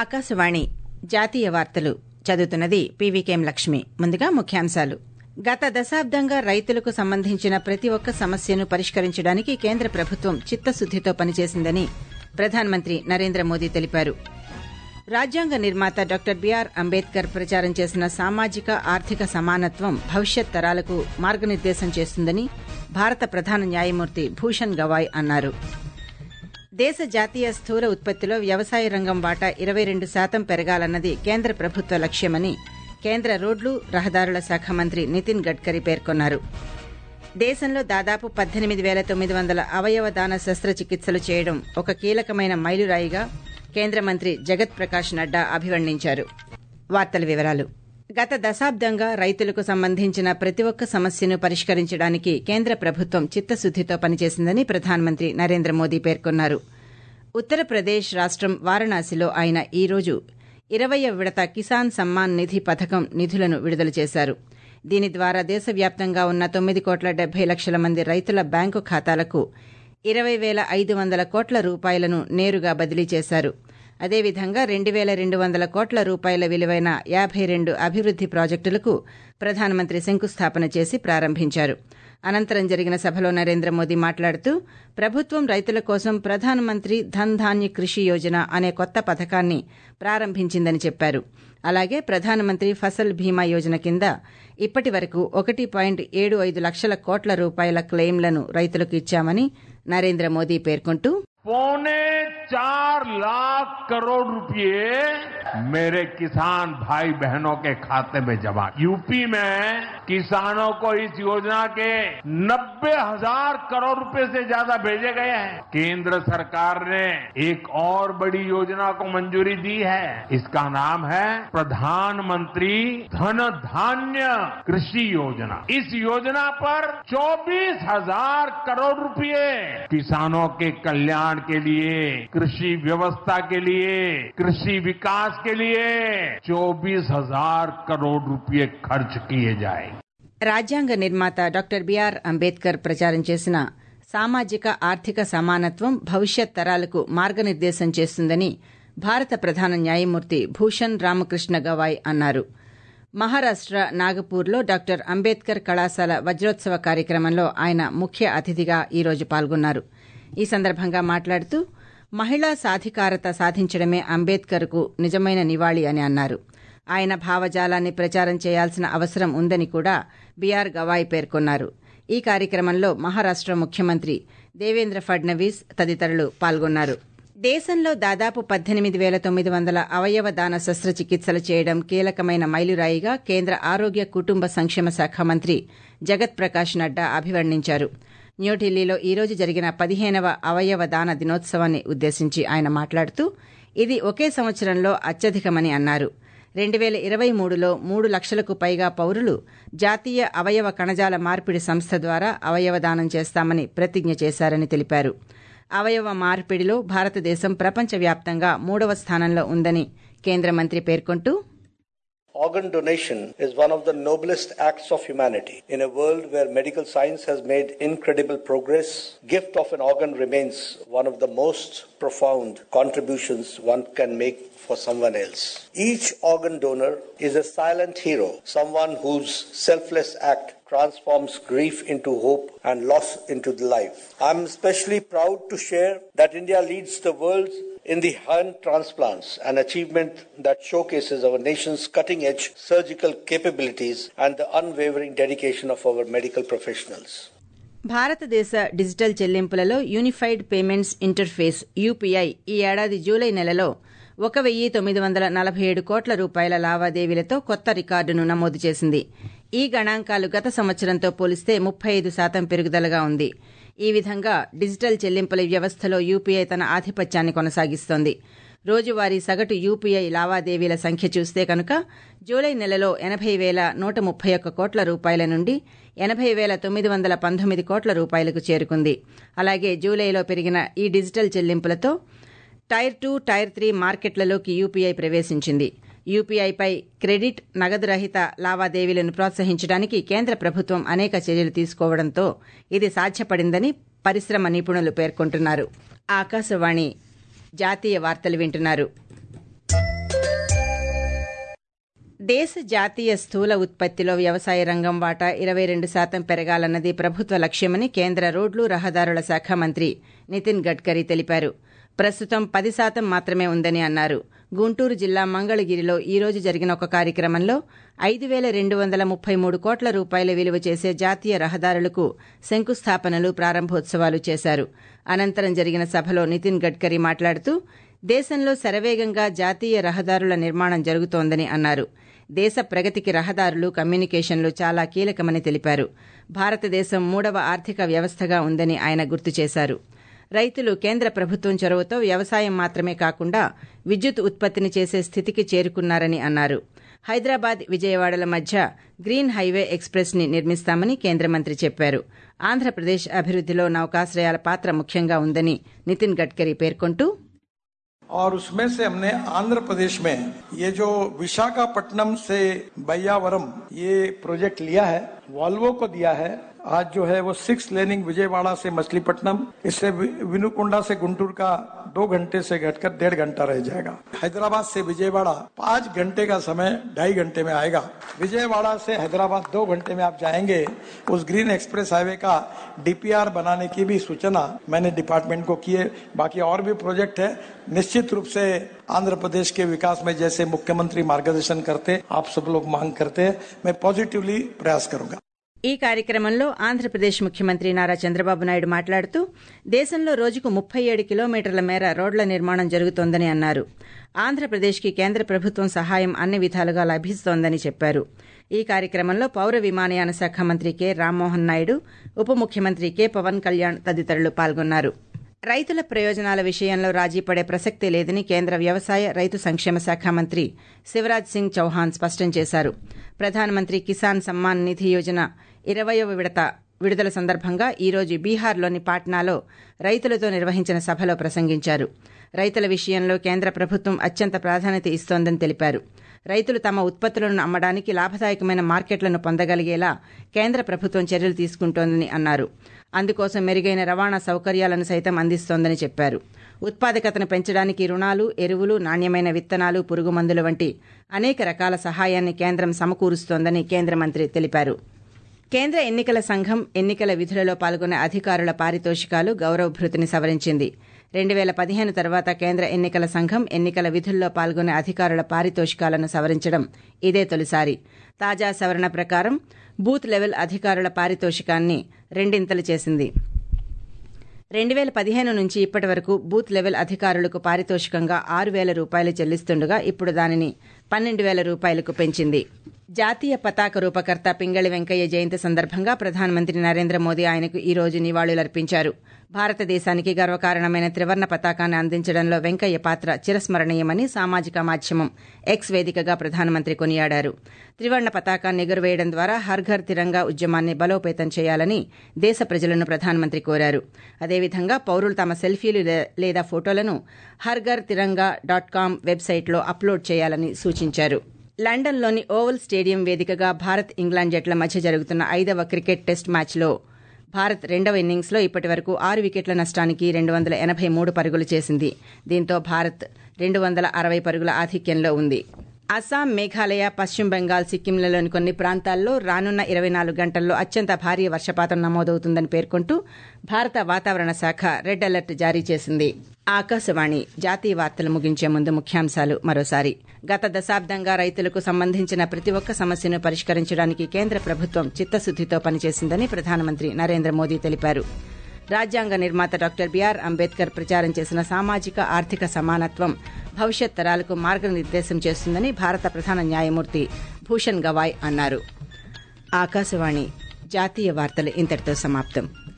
ఆకాశవాణి జాతీయ వార్తలు చదువుతున్నది పీవీకేఎం లక్ష్మి. ముందుగా ముఖ్యాంశాలు. గత దశాబ్దంగా రైతులకు సంబంధించిన ప్రతి ఒక్క సమస్యను పరిష్కరించడానికి కేంద్ర ప్రభుత్వం చిత్తశుద్దితో పనిచేసిందని ప్రధానమంత్రి నరేంద్ర మోదీ తెలిపారు. రాజ్యాంగ నిర్మాత డాక్టర్ బీఆర్ అంబేద్కర్ ప్రచారం చేసిన సామాజిక ఆర్థిక సమానత్వం భవిష్యత్ తరాలకు మార్గనిర్దేశం చేస్తుందని భారత ప్రధాన న్యాయమూర్తి భూషణ్ గవాయ్ అన్నారు. దేశ జాతీయ స్థూల ఉత్పత్తిలో వ్యవసాయ రంగం వాటా 22% పెరగాలన్నది కేంద్ర ప్రభుత్వ లక్ష్యమని కేంద్ర రోడ్లు రహదారుల శాఖ మంత్రి నితిన్ గడ్కరీ పేర్కొన్నారు. దేశంలో దాదాపు 18,900 అవయవ దాన శస్త్రచికిత్సలు చేయడం ఒక కీలకమైన మైలురాయిగా కేంద్ర మంత్రి జగత్ ప్రకాష్ నడ్డా అభివర్ణించారు. వార్తల వివరాలు. గత దశాబ్దంగా రైతులకు సంబంధించిన ప్రతి ఒక్క సమస్యను పరిష్కరించడానికి కేంద్ర ప్రభుత్వం చిత్తశుద్దితో పనిచేసిందని ప్రధానమంత్రి నరేంద్ర మోదీ పేర్కొన్నారు. ఉత్తరప్రదేశ్ రాష్టం వారణాసిలో ఆయన ఈ రోజు 20వ విడత కిసాన్ సమ్మాన్ నిధి పథకం నిధులను విడుదల చేశారు. దీని ద్వారా దేశవ్యాప్తంగా ఉన్న 9,70,00,000 మంది రైతుల బ్యాంకు ఖాతాలకు 20,500 కోట్ల రూపాయలను నేరుగా బదిలీ చేశారు. అదేవిధంగా 2,200 కోట్ల రూపాయల విలువైన 52 అభివృద్ది ప్రాజెక్టులకు ప్రధానమంత్రి శంకుస్థాపన చేసి ప్రారంభించారు. అనంతరం జరిగిన సభలో నరేంద్ర మోదీ మాట్లాడుతూ ప్రభుత్వం రైతుల కోసం ప్రధానమంత్రి ధన్ ధాన్య కృషి యోజన అనే కొత్త పథకాన్ని ప్రారంభించిందని చెప్పారు. అలాగే ప్రధానమంత్రి ఫసల్ బీమా యోజన కింద ఇప్పటి వరకు 1.75 లక్షల కోట్ల రూపాయల క్లెయిమ్లను రైతులకు ఇచ్చామని నరేంద్ర మోదీ పేర్కొంటూ 4.25 लाख करोड़ रुपए मेरे किसान भाई बहनों के खाते में जमा। यूपी में किसानों को इस योजना के 90,000 करोड़ रुपए से ज्यादा भेजे गए हैं. केंद्र सरकार ने एक और बड़ी योजना को मंजूरी दी है. इसका नाम है प्रधानमंत्री धन धान्य कृषि योजना. इस योजना पर 24,000 करोड़ रुपए किसानों के कल्याण के लिए, कृषि व्यवस्था के लिए, कृषि विकास के लिए 24,000 करोड़ रुपए खर्च किए जाए. రాజ్యాంగ నిర్మాత డాక్టర్ బీఆర్ అంబేద్కర్ ప్రచారం చేసిన సామాజిక ఆర్థిక సమానత్వం భవిష్యత్ తరాలకు మార్గనిర్దేశం చేస్తుందని భారత ప్రధాన న్యాయమూర్తి భూషణ్ రామకృష్ణ గవాయ్ అన్నారు. మహారాష్ట నాగపూర్లో డాక్టర్ అంబేద్కర్ కళాశాల వజ్రోత్సవ కార్యక్రమంలో ఆయన ముఖ్య అతిథిగా ఈ రోజు పాల్గొన్నారు. ఈ సందర్భంగా మాట్లాడుతూ మహిళా సాధికారత సాధించడమే అంబేద్కర్కు నిజమైన నివాళి అని అన్నారు. ఆయన భావజాలాన్ని ప్రచారం చేయాల్సిన అవసరం ఉందని కూడా బీఆర్ గవాయ్ పేర్కొన్నారు. ఈ కార్యక్రమంలో మహారాష్ట ముఖ్యమంత్రి దేవేంద్ర ఫడ్నవీస్ తదితరులు పాల్గొన్నారు. దేశంలో దాదాపు 18,900 అవయవ దాన శస్త్రచికిత్సలు చేయడం కీలకమైన మైలురాయిగా కేంద్ర ఆరోగ్య కుటుంబ సంక్షేమ శాఖ మంత్రి జగత్ ప్రకాష్ నడ్డా అభివర్ణించారు. న్యూఢిల్లీలో ఈ రోజు జరిగిన 15వ అవయవ దాన దినోత్సవాన్ని ఉద్దేశించి ఆయన మాట్లాడుతూ ఇది ఒకే సంవత్సరంలో అత్యధికమని అన్నారు. 2023లో 3 లక్షలకు పైగా పౌరులు జాతీయ అవయవ కణజాల మార్పిడి సంస్థ ద్వారా అవయవ దానం చేస్తామని ప్రతిజ్ఞ చేశారని తెలిపారు. అవయవ మార్పిడిలో భారతదేశం ప్రపంచవ్యాప్తంగా 3వ స్థానంలో ఉందని కేంద్ర మంత్రి పేర్కొంటూ Organ donation is one of the noblest acts of humanity. In a world where medical science has made incredible progress, gift of an organ remains one of the most profound contributions one can make for someone else. Each organ donor is a silent hero, someone whose selfless act transforms grief into hope and loss into life. I am especially proud to share that India leads the world in the hand transplants, an achievement that showcases our nation's cutting-edge surgical capabilities and the unwavering dedication of our medical professionals. భారతదేశ digital చెల్లింపులలో unified payments interface UPI ఈ ఏడాది July నెలలో 1,947 కోట్ల రూపాయల లావాదేవీలతో కొత్త రికార్డును నమోదు చేసింది. ఈ గణాంకాలు గత సంవత్సరంతో పోలిస్తే 35% పెరుగుదలగా ఉంది. ఈ విధంగా డిజిటల్ చెల్లింపుల వ్యవస్థలో యూపీఐ తన ఆధిపత్యాన్ని కొనసాగిస్తోంది. రోజువారీ సగటు యూపీఐ లావాదేవీల సంఖ్య చూస్తే కనుక జూలై నెలలో 80,131 కోట్ల రూపాయల నుండి 80,919 కోట్ల రూపాయలకు చేరుకుంది. అలాగే జూలైలో పెరిగిన ఈ డిజిటల్ చెల్లింపులతో టైర్ 2, టైర్ 3 మార్కెట్లలోకి యూపీఐ ప్రవేశించింది. యూపీఐపై క్రెడిట్, నగదు రహిత లావాదేవీలను ప్రోత్సహించడానికి కేంద్ర ప్రభుత్వం అనేక చర్యలు తీసుకోవడంతో ఇది సాధ్యపడిందని పరిశ్రమ నిపుణులు పేర్కొంటున్నారు. ఆకాశవాణి జాతీయ వార్తలు వింటున్నారు. దేశ జాతీయ స్థూల ఉత్పత్తిలో వ్యవసాయ రంగం వాటా 22% పెరగాలన్నది ప్రభుత్వ లక్ష్యమని కేంద్ర రోడ్లు రహదారుల శాఖ మంత్రి నితిన్ గడ్కరీ తెలిపారు. ప్రస్తుతం 10% మాత్రమే ఉందని అన్నారు. గుంటూరు జిల్లా మంగళగిరిలో ఈ రోజు జరిగిన ఒక కార్యక్రమంలో 5,233 కోట్ల రూపాయల విలువ చేసే జాతీయ రహదారులకు శంకుస్థాపనలు, ప్రారంభోత్సవాలు చేశారు. అనంతరం జరిగిన సభలో నితిన్ గడ్కరీ మాట్లాడుతూ దేశంలో శరవేగంగా జాతీయ రహదారుల నిర్మాణం జరుగుతోందని అన్నారు. దేశ ప్రగతికి రహదారులు, కమ్యూనికేషన్లు చాలా కీలకమని తెలిపారు. భారతదేశం 3వ ఆర్థిక వ్యవస్థగా ఉందని ఆయన గుర్తు చేశారు. రైతులు కేంద్ర ప్రభుత్వం చొరవతో వ్యవసాయం మాత్రమే కాకుండా విద్యుత్ ఉత్పత్తిని చేసే స్థితికి చేరుకున్నారని అన్నారు. హైదరాబాద్, విజయవాడల మధ్య గ్రీన్ హైవే ఎక్స్ప్రెస్ ని నిర్మిస్తామని కేంద్ర మంత్రి చెప్పారు. ఆంధ్రప్రదేశ్ అభివృద్దిలో నౌకాశ్రయాల పాత్ర ముఖ్యంగా ఉందని నితిన్ గడ్కరీ పేర్కొంటూ और उसमें से हमने आंध्र प्रदेश में ये जो विशाखापट्टनम से बय्यावरम ये प्रोजेक्ट लिया है, वॉल्वो को दिया है. आज जो है वो 6 लेनिंग विजयवाड़ा से मछलीपट्टनम, इससे विनुकोंडा से गुंटूर का 2 घंटे से घटकर 1.5 घंटा रह जाएगा. हैदराबाद से विजयवाड़ा 5 घंटे का समय 2.5 घंटे में आएगा. विजयवाड़ा से हैदराबाद 2 घंटे में आप जाएंगे. उस ग्रीन एक्सप्रेस हाईवे का DPR बनाने की भी सूचना मैंने डिपार्टमेंट को की है. बाकी और भी प्रोजेक्ट है. निश्चित रूप से आंध्र प्रदेश के विकास में जैसे मुख्यमंत्री मार्गदर्शन करते, आप सब लोग मांग करते हैं, मैं पॉजिटिवली प्रयास करूंगा. ఈ కార్యక్రమంలో ఆంధ్రప్రదేశ్ ముఖ్యమంత్రి నారా చంద్రబాబు నాయుడు మాట్లాడుతూ దేశంలో రోజుకు 37 కిలోమీటర్ల మేర రోడ్ల నిర్మాణం జరుగుతోందని అన్నారు. ఆంధ్రప్రదేశ్కి కేంద్ర ప్రభుత్వం సహాయం అన్ని విధాలుగా లభిస్తోందని చెప్పారు. ఈ కార్యక్రమంలో పౌర విమానయాన శాఖ మంత్రి కె రామ్మోహన్ నాయుడు, ఉప ముఖ్యమంత్రి కె పవన్ కళ్యాణ్ తదితరులు పాల్గొన్నారు. రైతుల ప్రయోజనాల విషయంలో రాజీ పడే ప్రసక్తే లేదని కేంద్ర వ్యవసాయ, రైతు సంక్షేమ శాఖ మంత్రి శివరాజ్ సింగ్ చౌహాన్ స్పష్టం చేశారు. ప్రధానమంత్రి కిసాన్ సమ్మాన్ నిధి యోజన 20వ విడత విడుదల సందర్భంగా ఈ రోజు బీహార్లోని పాట్నాలో రైతులతో నిర్వహించిన సభలో ప్రసంగించారు. రైతుల విషయంలో కేంద్ర ప్రభుత్వం అత్యంత ప్రాధాన్యత ఇస్తోందని తెలిపారు. రైతులు తమ ఉత్పత్తులను అమ్మడానికి లాభదాయకమైన మార్కెట్లను పొందగలిగేలా కేంద్ర ప్రభుత్వం చర్యలు తీసుకుంటోందని అన్నారు. అందుకోసం మెరుగైన రవాణా సౌకర్యాలను సైతం అందిస్తోందని చెప్పారు. ఉత్పాదకతను పెంచడానికి రుణాలు, ఎరువులు, నాణ్యమైన విత్తనాలు, పురుగుమందులు వంటి అనేక రకాల సహాయాన్ని కేంద్రం సమకూరుస్తోందని కేంద్ర మంత్రి తెలిపారు. కేంద్ర ఎన్నికల సంఘం ఎన్నికల విధులలో పాల్గొనే అధికారుల పారితోషికాలు, గౌరవభృతిని సవరించింది. 2015 తర్వాత కేంద్ర ఎన్నికల సంఘం ఎన్నికల విధుల్లో పాల్గొనే అధికారుల పారితోషికాలను సవరించడం ఇదే తొలిసారి. తాజా సవరణ ప్రకారం బూత్ లెవెల్ అధికారుల పారితోషికాన్ని రెండింతలు చేసింది. 2015 నుంచి ఇప్పటి వరకు బూత్ లెవెల్ అధికారులకు పారితోషికంగా 6,000 రూపాయలు చెల్లిస్తుండగా ఇప్పుడు దానిని 12,000 రూపాయలకు పెంచింది. జాతీయ పతాక రూపకర్త పింగళి వెంకయ్య జయంతి సందర్భంగా ప్రధానమంత్రి నరేంద్ర మోదీ ఆయనకు ఈ రోజు నివాళులర్పించారు. భారతదేశానికి గర్వకారణమైన త్రివర్ణ పతాకాన్ని అందించడంలో వెంకయ్య పాత్ర చిరస్మరణీయమని సామాజిక మాధ్యమం ఎక్స్ వేదికగా ప్రధానమంత్రి కొనియాడారు. త్రివర్ణ పతాకాన్ని ఎగురవేయడం ద్వారా హర్ ఘర్ తిరంగా ఉద్యమాన్ని బలోపేతం చేయాలని దేశ ప్రజలను ప్రధానమంత్రి కోరారు. అదేవిధంగా పౌరులు తమ సెల్ఫీలు లేదా ఫోటోలను harghar-tiranga.com వెబ్సైట్లో అప్లోడ్ చేయాలని సూచించారు. లండన్లోని ఓవల్ స్టేడియం వేదికగా భారత్, ఇంగ్లాండ్ జట్ల మధ్య జరుగుతున్న 5వ క్రికెట్ టెస్ట్ మ్యాచ్లో భారత్ 2వ ఇన్నింగ్స్లో ఇప్పటివరకు 6 వికెట్ల నష్టానికి 283 పరుగులు చేసింది. దీంతో భారత్ 260 పరుగుల ఆధిక్యంలో ఉంది. అస్సాం, మేఘాలయ, పశ్చిమ బెంగాల్, సిక్కింలలోని కొన్ని ప్రాంతాల్లో రానున్న 24 గంటల్లో అత్యంత భారీ వర్షపాతం నమోదవుతుందని పేర్కొంటూ భారత వాతావరణ శాఖ రెడ్ అలర్ట్ జారీ చేసింది. ఆకాశవాణి జాతీయ వార్తలు ముగించే ముందు ముఖ్యాంశాలు మరోసారి. గత దశాబ్దంగా రైతులకు సంబంధించిన ప్రతి ఒక్క సమస్యను పరిష్కరించడానికి కేంద్ర ప్రభుత్వం చిత్తశుద్దితో పనిచేసిందని ప్రధానమంత్రి నరేంద్ర మోదీ తెలిపారు. రాజ్యాంగ నిర్మాత డాక్టర్ బిఆర్ అంబేద్కర్ ప్రచారం చేసిన సామాజిక, ఆర్థిక సమానత్వం భవిష్యత్ తరాలకు మార్గనిర్దేశం చేస్తుందని భారత ప్రధాన న్యాయమూర్తి భూషణ్ గవాయ్ అన్నారు. ఆకాశవాణి జాతీయ వార్తలు ఇంతటితో సమాప్తం.